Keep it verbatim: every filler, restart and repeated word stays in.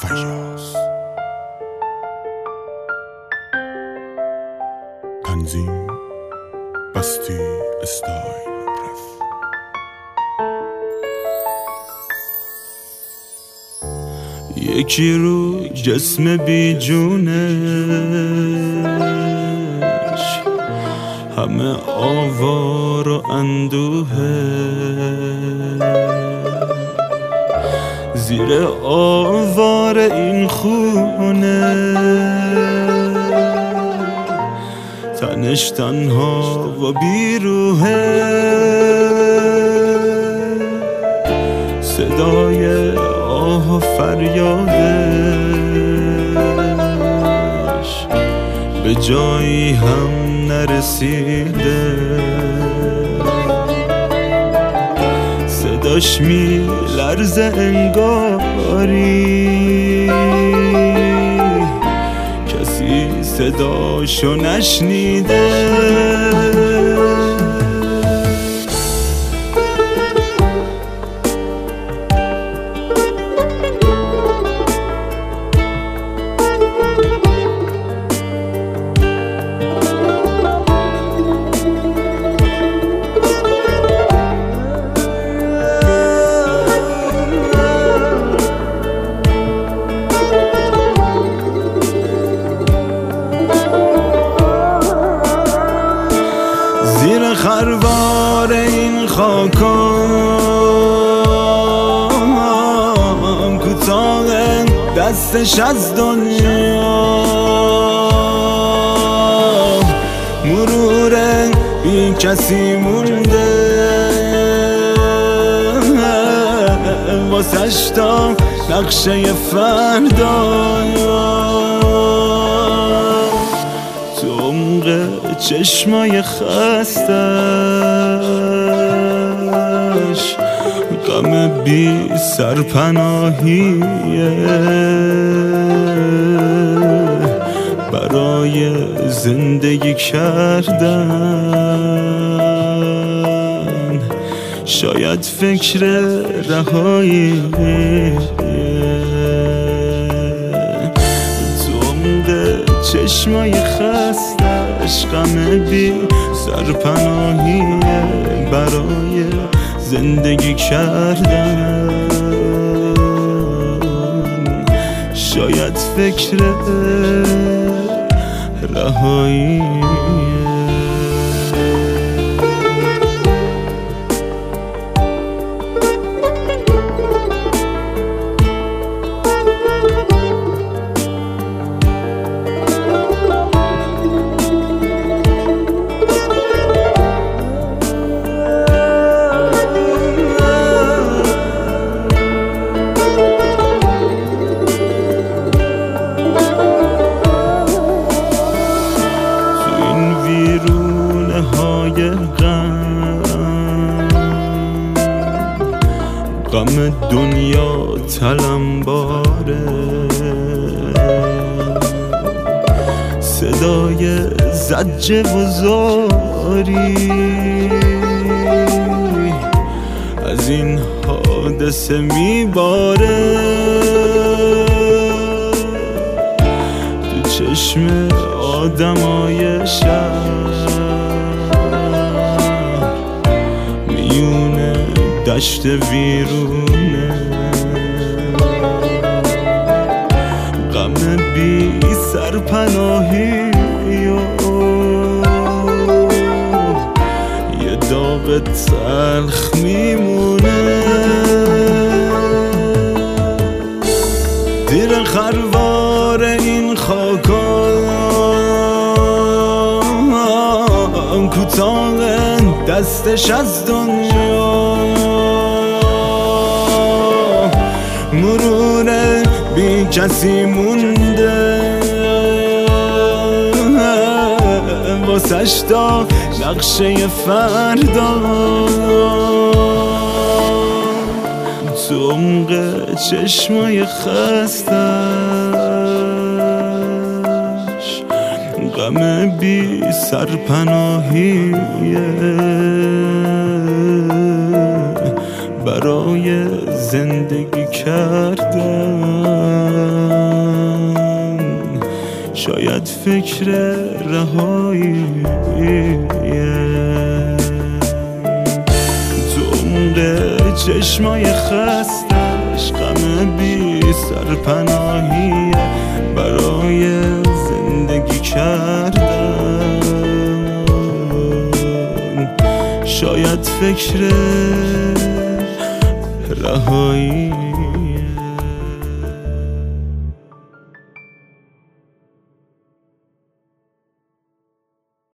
فیاض. تنظیم بستی استایل رف. یکی رو جسم بی جونش همه آوار و اندوهه، زیر آوار این خونه تنش تنها و بیروهه. صدای آه و فریادش به جایی هم نرسیده، صداش می لرزه انگاری کسی صداشو نشنیده. زیر خروار این خاکام کوتاه دستش از دنیا، مرور بی کسی مونده واسش تا نقشه فردا. تو عمق چشمای خستش غم بی سرپناهیه، برای زندگی کردن شاید فکر رهایی. تو عمق چشمای خستش غم بی سرپناهیه، برای زندگی کردن شاید فکر رهایی. ویرونه های غم غم دنیا تلمباره، صدای زجر و زاری از این حادثه میباره. تو چشم آدمای شهر میونه دشت ویرونه، غم بی سرپناهی یه داغ تلخ میمونه. زیر خروار این خاکام کوتاه دستش از دنیا، مرور بی کسی مونده واسش تا نقشه فردا. تو عمق چشمای خستش غم بی سرپناهیه، برای برای زندگی کردن. شاید فکر رهایی تو عمق چشمای خستش، غم بی سرپناهی برای زندگی کردن. شاید فکر رهایی